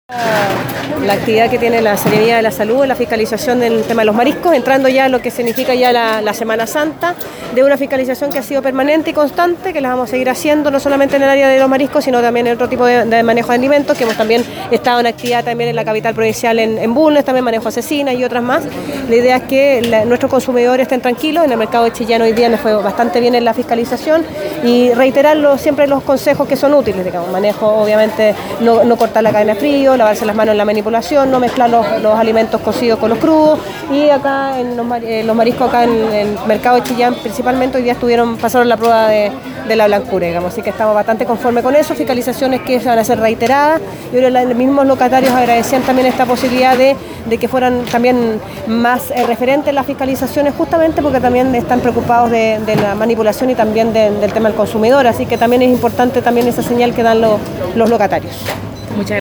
La actividad que tiene la Seremía de la Salud en la fiscalización del tema de los mariscos, entrando ya a lo que significa ya la Semana Santa, de una fiscalización que ha sido permanente y constante, que la vamos a seguir haciendo no solamente en el área de los mariscos, sino también en otro tipo de manejo de alimentos, que hemos también estado en actividad también en la capital provincial en Bulnes, también manejo de cecina y otras más. La idea es que nuestros consumidores estén tranquilos. En el mercado de Chillán hoy día les fue bastante bien en la fiscalización y reiterar siempre los consejos que son útiles, digamos, manejo obviamente no cortar la cadena de frío, lavarse las manos en la manipulación, no mezclar los alimentos cocidos con los crudos, y acá en los mariscos acá en el mercado de Chillán principalmente hoy día pasaron la prueba de la blancura, digamos, así que estamos bastante conformes con eso. Fiscalizaciones que van a ser reiteradas. Yo creo que los mismos locatarios agradecían también esta posibilidad de que fueran también más referentes las fiscalizaciones, justamente porque también están preocupados de la manipulación y también del tema del consumidor, así que también es importante también esa señal que dan los locatarios. Muchas